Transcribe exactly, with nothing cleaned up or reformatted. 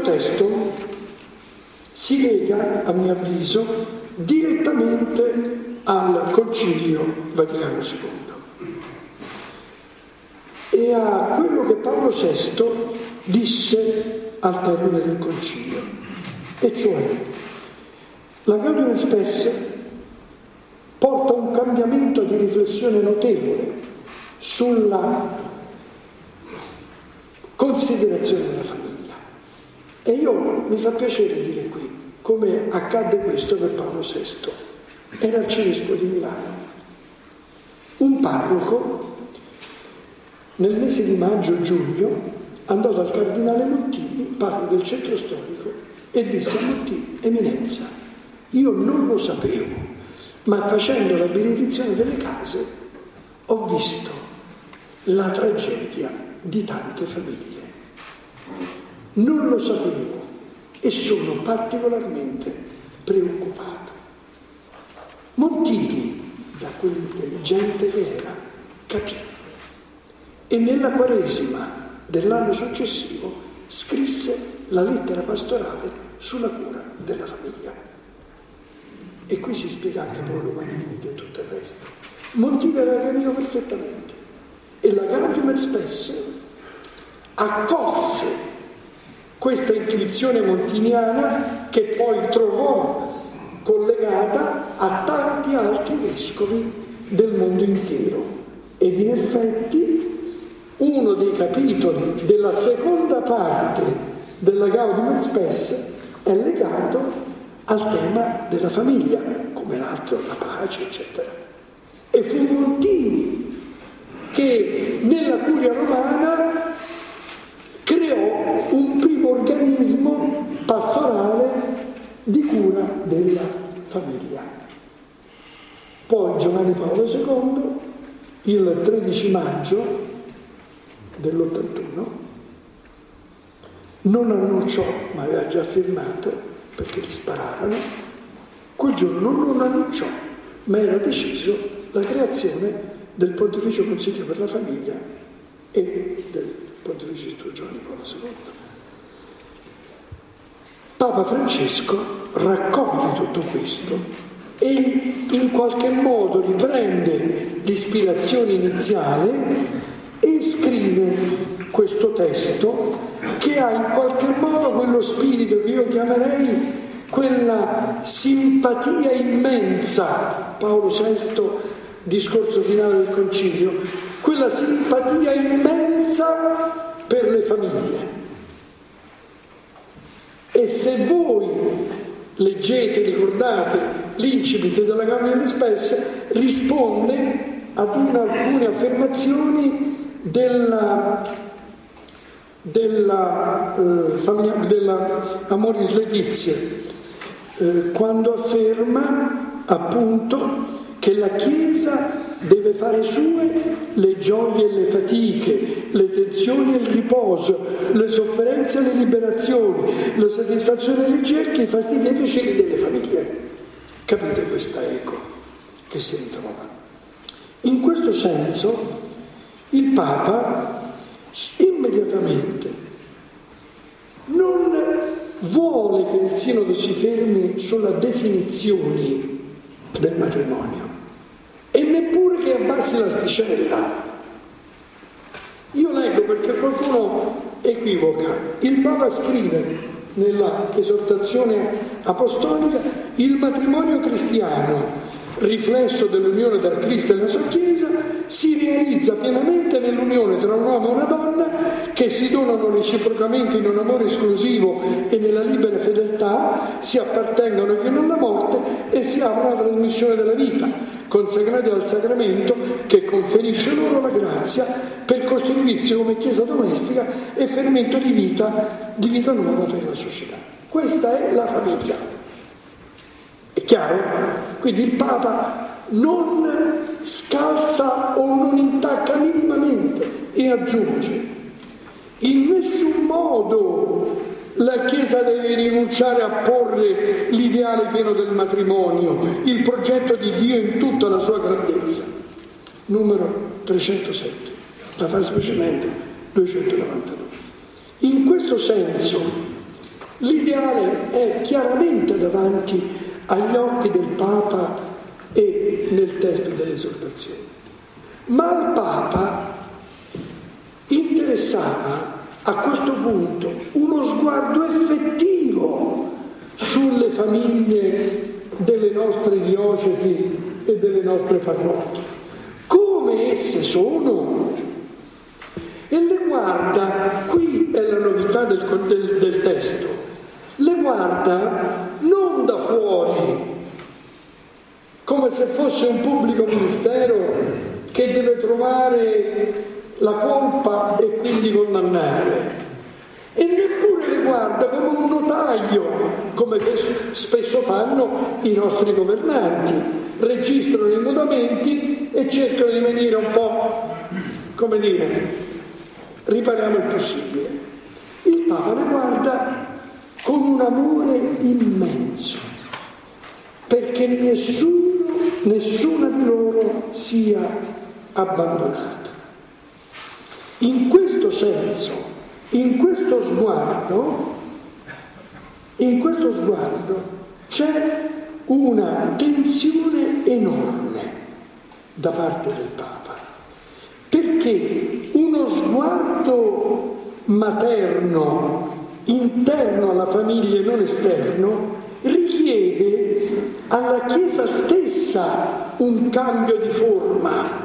questo testo si lega, a mio avviso, direttamente al Concilio Vaticano secondo e a quello che Paolo sesto disse al termine del Concilio, e cioè la Gaudium et Spes porta un cambiamento di riflessione notevole sulla considerazione della famiglia. E io mi fa piacere dire qui come accadde questo per Paolo sesto. Era arcivescovo di Milano, un parroco nel mese di maggio-giugno andò dal cardinale Mottini, parroco del centro storico, e disse a Mottini: Eminenza, io non lo sapevo, ma facendo la benedizione delle case ho visto la tragedia di tante famiglie. Non lo sapevo e sono particolarmente preoccupato. Montini, da quell'intelligente che era, capì e nella Quaresima dell'anno successivo scrisse la lettera pastorale sulla cura della famiglia. E qui si spiega anche poi l'umanità e tutto il resto. Montini aveva capito perfettamente e la Gaudium et Spes accolse questa intuizione montiniana che poi trovò collegata a tanti altri vescovi del mondo intero. Ed in effetti uno dei capitoli della seconda parte della Gaudium et Spes è legato al tema della famiglia, come l'altro la pace, eccetera. E fu Montini che nella Curia Romana creò un primo organismo pastorale di cura della famiglia. Poi Giovanni Paolo secondo, il tredici maggio dell'ottantuno, non annunciò, ma aveva già firmato perché gli spararono, quel giorno non annunciò, ma era deciso la creazione del Pontificio Consiglio per la Famiglia e del Pontificio Istituto Giovanni Paolo secondo. Papa Francesco raccoglie tutto questo e in qualche modo riprende l'ispirazione iniziale e scrive questo testo che ha in qualche modo quello spirito che io chiamerei quella simpatia immensa, Paolo sesto, discorso finale del Concilio, quella simpatia immensa per le famiglie. E se voi leggete, ricordate l'incipit della Gaudium et Spes, risponde ad una, alcune affermazioni della della, eh, famiglia, della Amoris Laetitia, eh, quando afferma appunto che la Chiesa deve fare sue le gioie e le fatiche, le tensioni e il riposo, le sofferenze e le liberazioni, le soddisfazioni e le ricerche, i fastidi e i piaceri delle famiglie. Capite questa eco che si ritrova? In questo senso il Papa immediatamente non vuole che il Sinodo si fermi sulla definizione del matrimonio e neppure che abbassi l'asticella. Io leggo perché qualcuno equivoca. Il Papa scrive nella esortazione apostolica: il matrimonio cristiano, riflesso dell'unione tra Cristo e la sua Chiesa, si realizza pienamente nell'unione tra un uomo e una donna che si donano reciprocamente in un amore esclusivo e nella libera fedeltà, si appartengono fino alla morte e si aprono alla trasmissione della vita, consacrati al sacramento che conferisce loro la grazia per costituirsi come Chiesa domestica e fermento di vita, di vita nuova per la società. Questa è la famiglia. È chiaro? Quindi il Papa non scalza o non intacca minimamente e aggiunge: in nessun modo la Chiesa deve rinunciare a porre l'ideale pieno del matrimonio, il progetto di Dio in tutta la sua grandezza. Numero trecentosette, la fase precedente duecentonovantadue. In questo senso L'ideale è chiaramente davanti agli occhi del Papa e nel testo dell'esortazione. Ma al Papa interessava a questo punto uno sguardo effettivo sulle famiglie delle nostre diocesi e delle nostre parrocchie, come esse sono, e le guarda, qui è la novità del, del, del testo, le guarda non da fuori, come se fosse un pubblico ministero che deve trovare la colpa e quindi condannare, e neppure le guarda come un notaio, come spesso fanno i nostri governanti, registrano i mutamenti e cercano di venire un po', come dire, ripariamo il possibile. Il Papa le guarda con un amore immenso, perché nessuno, nessuna di loro sia abbandonata. In questo senso, in questo sguardo, in questo sguardo c'è una tensione enorme da parte del Papa, perché uno sguardo materno, interno alla famiglia e non esterno, richiede alla Chiesa stessa un cambio di forma.